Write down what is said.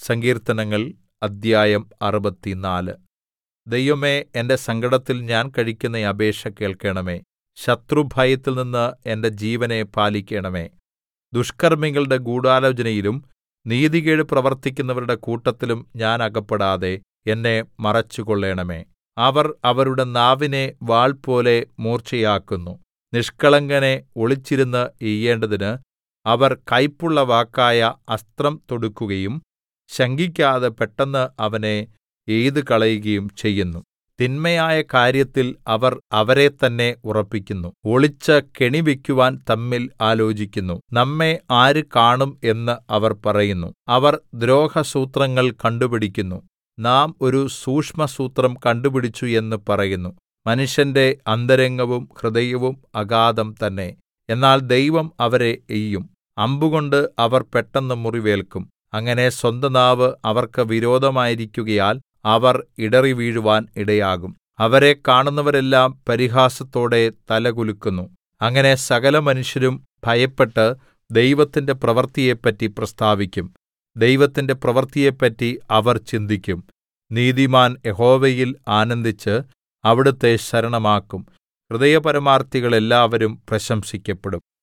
സങ്കീർത്തനങ്ങൾ അദ്ധ്യായം 64. ദൈവമേ, എന്റെ സങ്കടത്തിൽ ഞാൻ കഴിക്കുന്ന അപേക്ഷ കേൾക്കണമേ. ശത്രുഭയത്തിൽനിന്ന് എന്റെ ജീവനെ പാലിക്കണമേ. ദുഷ്കർമ്മികളുടെ ഗൂഢാലോചനയിലും നീതികേട് പ്രവർത്തിക്കുന്നവരുടെ കൂട്ടത്തിലും ഞാൻ അകപ്പെടാതെ എന്നെ മറച്ചുകൊള്ളണമേ. അവർ അവരുടെ നാവിനെ വാൾപോലെ മൂർച്ചയാക്കുന്നു. നിഷ്കളങ്കനെ ഒളിച്ചിരുന്ന് എയ്യേണ്ടതിന് അവർ കൈപ്പുള്ള വാക്കായ അസ്ത്രം തൊടുക്കുകയും ശങ്കിക്കാതെ പെട്ടെന്ന് അവനെ എയ്തുകളയുകയും ചെയ്യുന്നു. തിന്മയായ കാര്യത്തിൽ അവർ അവരെത്തന്നെ ഉറപ്പിക്കുന്നു. ഒളിച്ച് കെണിവയ്ക്കുവാൻ തമ്മിൽ ആലോചിക്കുന്നു. നമ്മെ ആര് കാണും എന്ന് അവർ പറയുന്നു. അവർ ദ്രോഹസൂത്രങ്ങൾ കണ്ടുപിടിക്കുന്നു. നാം ഒരു സൂക്ഷ്മസൂത്രം കണ്ടുപിടിച്ചു എന്ന് പറയുന്നു. മനുഷ്യന്റെ അന്തരംഗവും ഹൃദയവും അഗാധം തന്നെ. എന്നാൽ ദൈവം അവരെ എയ്യും. അമ്പുകൊണ്ട് അവർ പെട്ടെന്ന് മുറിവേൽക്കും. അങ്ങനെ സ്വന്തനാവ് അവർക്ക് വിരോധമായിരിക്കുകയാൽ അവർ ഇടറിവീഴുവാൻ ഇടയാകും. അവരെ കാണുന്നവരെല്ലാം പരിഹാസത്തോടെ തലകുലുക്കുന്നു. അങ്ങനെ സകലമനുഷ്യരും ഭയപ്പെട്ട് ദൈവത്തിന്റെ പ്രവൃത്തിയെപ്പറ്റി പ്രസ്താവിക്കും. ദൈവത്തിന്റെ പ്രവൃത്തിയെപ്പറ്റി അവർ ചിന്തിക്കും. നീതിമാൻ യഹോവയിൽ ആനന്ദിച്ച് അവിടുത്തെ ശരണമാക്കും. ഹൃദയപരമാർത്ഥികൾ എല്ലാവരും പ്രശംസിക്കപ്പെടും.